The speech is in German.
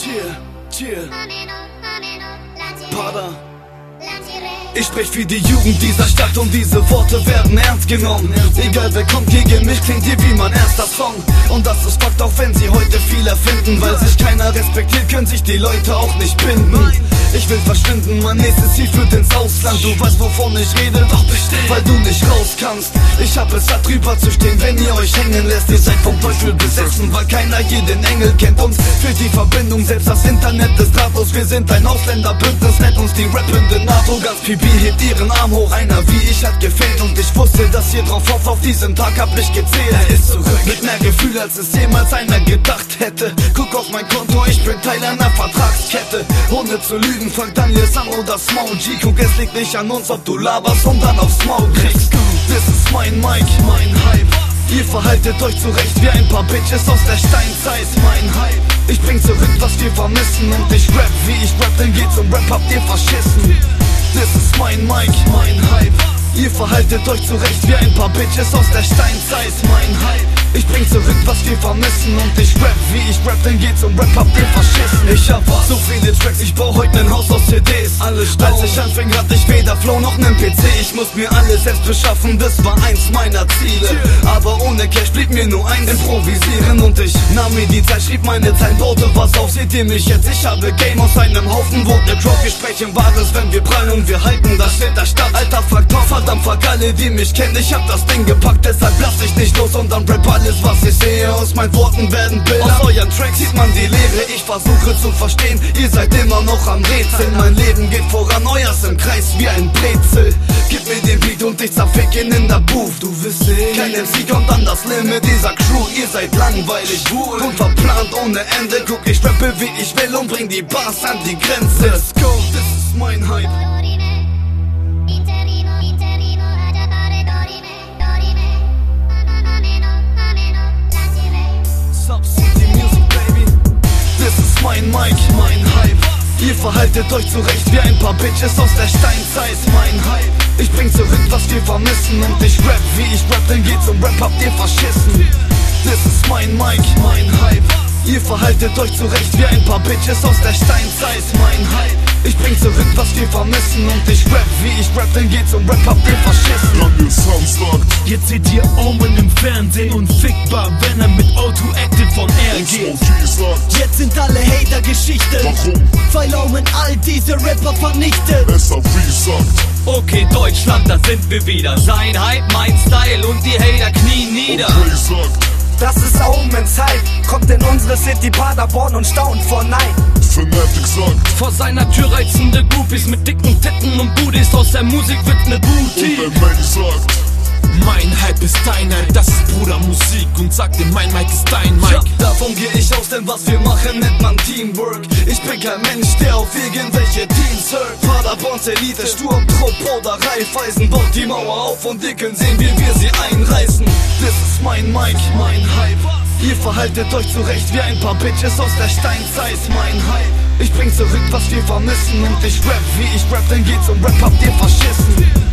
Cheer, Pada. Ich sprech für die Jugend dieser Stadt und diese Worte werden ernst genommen. Egal wer kommt gegen mich, klingt hier wie mein erster Song. Und das ist Fakt, auch wenn sie heute viel erfinden. Weil sich keiner respektiert, können sich die Leute auch nicht binden. Ich will verschwinden, mein nächstes Ziel führt ins Ausland. Du weißt, wovon ich rede, doch bestimmt, weil du nicht raus kannst. Ich hab es satt, drüber zu stehen, wenn ihr euch hängen lässt. Ihr seid vom Teufel besessen, weil keiner hier den Engel kennt. Uns fehlt die Verbindung, selbst das Internet ist drahtlos. Wir sind ein Ausländerbündnis, nennt uns die rappende NATO. Ganz Pipi hebt ihren Arm hoch, einer wie ich hat gefehlt. Und ich wusste, dass ihr drauf hofft, auf diesen Tag hab ich gezählt. Er ist zurück, mit mehr Gefühl, als es jemals einer gedacht hätte. Guck auf mein Konto, ich bin Teil einer Vertragskette. Ohne zu lügen, frag Daniel, Sam oder Small G. Guck, es liegt nicht an uns, ob du laberst und dann aufs Maul kriegst. Das ist mein Mic, mein Hype. Ihr verhaltet euch zurecht wie ein paar Bitches aus der Steinzeit. Mein Hype, ich bring zurück, was wir vermissen. Und ich rap, wie ich rap, dann geht's um Rap, habt ihr verschissen. Das ist mein Mic, mein Hype. Ihr verhaltet euch zurecht wie ein paar Bitches aus der Steinzeit. Mein Hype, ich bring zurück, was wir vermissen. Und ich rap, wie ich rap, dann geht's um Rap, habt ihr verschissen. Ich hab so viele Tracks, ich bau heute nen Haus aus CDs. Alles als ich anfing, hatte ich weder Flow noch nen PC. Ich muss mir alles selbst beschaffen, das war eins meiner Ziele. Aber ohne Cash blieb mir nur eins: improvisieren. Und ich nahm mir die Zeit, schrieb meine Zeilen, baute was auf. Seht ihr mich jetzt? Ich habe Game aus einem Haufen, wurde ne Crowd. Wir sprechen Wahres, wenn wir prallen und wir halten das Schild der Stadt. Alter, fuck drauf, verdammt, fuck alle, die mich kennen. Ich hab das Ding gepackt, deshalb lass ich nicht los und dann rap alles, was ich sehe. Aus meinen Worten werden Bilder, aus euren Tracks sieht man die Leere. Ich versuche zu verstehen, ihr seid immer noch am Rätseln. Mein Leben geht voran, euers im Kreis wie ein Brezel. Gib mir den Beat und ich zerfick ihn in der Booth. Du wirst sehen, kein MC kommt an das Limit dieser Crew. Ihr seid langweilig, und verplant ohne Ende. Guck, ich rappe wie ich will und bring die Bars an die Grenze. Let's go, das ist mein Hype. Das ist mein Mic, mein Hype. Ihr verhaltet euch zurecht wie ein paar Bitches aus der Steinzeit. Mein Hype, ich bring zurück, was wir vermissen. Und ich rap, wie ich rap, dann geht's um Rap, habt ihr verschissen. Das ist mein Mic, mein Hype. Ihr verhaltet euch zurecht wie ein paar Bitches aus der Steinzeit. Mein Hype, ich bring zurück, was wir vermissen. Und ich rap, wie ich rap, dann geht's um Rap, habt ihr verschissen. Daniel Samstag, jetzt seht ihr Omen im Fernsehen, unfickbar, wenn er mit O2 Active von Air geht. Jetzt sind alle Hater Geschichte, warum? weil Omen all diese Rapper vernichtet. SAV sagt, Okay, Deutschland, da sind wir wieder. Sein Hype, mein Style und die Hater knien nieder. okay sagt, Das ist Omens Hype, kommt in unsere City Paderborn und staunt vor Nein. Fanatic sagt, Vor seiner Tür reizende Groupies mit dicken Titten und Booties. Aus der Musik wird ne Booty. und der Manny sagt, mein Hype ist dein Hype, das ist Bruder Musik. Und sag dir, mein Mic ist dein Mic. Ja, davon geh ich aus, denn was wir machen, nennt man Teamwork. Ich bin kein Mensch, der auf irgendwelche Teams hört. Paderborns Elite, Sturmtrupp oder Raiffeisen baut die Mauer auf und ihr könnt sehen, wie wir sie einreißen. Das ist mein Mic, mein Hype. Ihr verhaltet euch zurecht wie ein paar Bitches aus der Steinzeit. Mein Hype, ich bring zurück, was wir vermissen. Und ich rap, wie ich rap, dann geht's um Rap, habt ihr verschissen.